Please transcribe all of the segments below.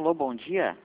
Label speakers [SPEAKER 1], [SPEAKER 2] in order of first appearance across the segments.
[SPEAKER 1] Alô, bom dia.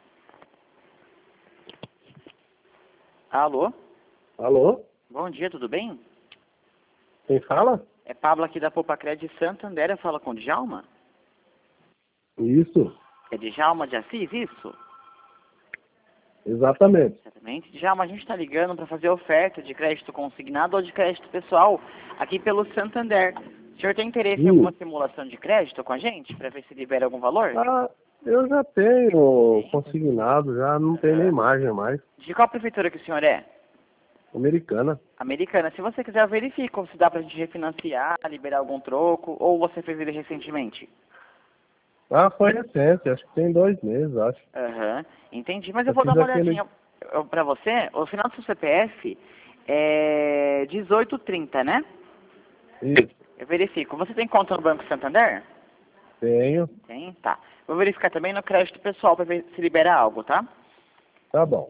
[SPEAKER 1] Alô?
[SPEAKER 2] Alô?
[SPEAKER 1] Bom dia, tudo bem?
[SPEAKER 2] Quem fala?
[SPEAKER 1] É Pablo aqui da Popacred Santander, eu falo com o Djalma?
[SPEAKER 2] Isso,
[SPEAKER 1] É Djalma de Assis, isso?
[SPEAKER 2] exatamente.
[SPEAKER 1] Exatamente. Djalma, a gente está ligando para fazer oferta de crédito consignado ou de crédito pessoal aqui pelo Santander. O senhor tem interesse em alguma simulação de crédito com a gente, para ver se libera algum valor?
[SPEAKER 2] Ah, eu já tenho consignado, já não tem nem margem mais.
[SPEAKER 1] De qual prefeitura que o senhor é?
[SPEAKER 2] Americana.
[SPEAKER 1] Americana. Se você quiser, verifica se dá pra gente refinanciar, liberar algum troco, ou você fez ele recentemente.
[SPEAKER 2] Ah, foi recente, acho que tem 2 meses, acho.
[SPEAKER 1] Aham, entendi. Mas eu
[SPEAKER 2] Eu
[SPEAKER 1] vou
[SPEAKER 2] fiz
[SPEAKER 1] dar uma
[SPEAKER 2] aquele...
[SPEAKER 1] olhadinha pra você. O final do seu CPF é 1830, né?
[SPEAKER 2] Isso,
[SPEAKER 1] Eu verifico. Você tem conta no Banco Santander?
[SPEAKER 2] tenho.
[SPEAKER 1] Tem? Tá. Vou verificar também no crédito pessoal pra ver se libera algo, tá?
[SPEAKER 2] Tá bom.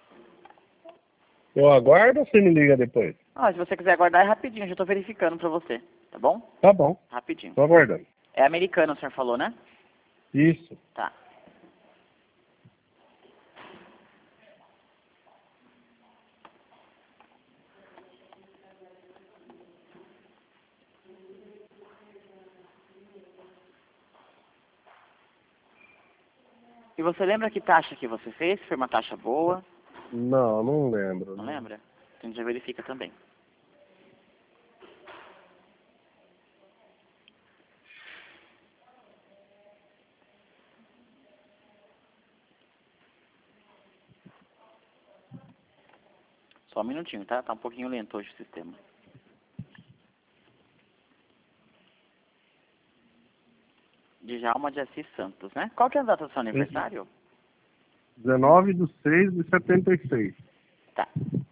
[SPEAKER 2] Eu aguardo ou você me liga depois?
[SPEAKER 1] Ah, se você quiser aguardar é rapidinho, já tô verificando pra você. Tá bom?
[SPEAKER 2] Tá bom,
[SPEAKER 1] Rapidinho.
[SPEAKER 2] tô aguardando.
[SPEAKER 1] É americano, o senhor falou, né?
[SPEAKER 2] Isso.
[SPEAKER 1] Tá. E você lembra que taxa que você fez? Foi uma taxa boa?
[SPEAKER 2] Não, não lembro.
[SPEAKER 1] Não lembra? Então a gente já verifica também. Só um minutinho, tá? Tá um pouquinho lento hoje o sistema. Djalma de Assis Santos, né? Qual que é a data do seu aniversário?
[SPEAKER 2] 19/6/76.
[SPEAKER 1] Tá.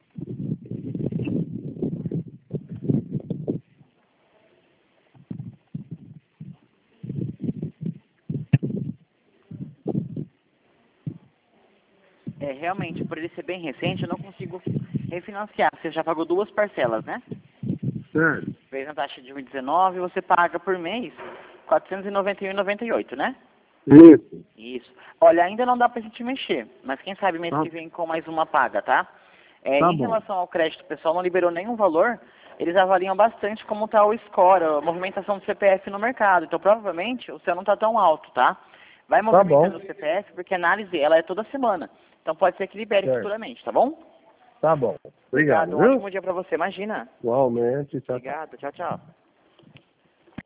[SPEAKER 1] É, realmente, por ele ser bem recente, eu não consigo refinanciar. Você já pagou 2 parcelas, né?
[SPEAKER 2] Certo.
[SPEAKER 1] Fez na taxa de 1,19 e você paga por mês R$ 491,98, né?
[SPEAKER 2] Isso.
[SPEAKER 1] Isso. Olha, ainda não dá pra gente mexer, mas quem sabe mês
[SPEAKER 2] Tá,
[SPEAKER 1] que vem com mais uma paga, tá?
[SPEAKER 2] tá
[SPEAKER 1] Em
[SPEAKER 2] bom.
[SPEAKER 1] relação ao crédito, o pessoal não liberou nenhum valor, eles avaliam bastante como está o score, a movimentação do CPF no mercado. Então, provavelmente, o seu não está tão alto, tá? Vai
[SPEAKER 2] Tá bom.
[SPEAKER 1] movimentando o CPF, porque a análise, ela é toda semana. Então, pode ser que libere
[SPEAKER 2] Certo.
[SPEAKER 1] futuramente, tá bom?
[SPEAKER 2] Tá bom.
[SPEAKER 1] Obrigado,
[SPEAKER 2] Obrigado,
[SPEAKER 1] um
[SPEAKER 2] viu?
[SPEAKER 1] ótimo dia pra você, imagina.
[SPEAKER 2] Igualmente. Tchau, tchau.
[SPEAKER 1] Obrigado, tchau, tchau.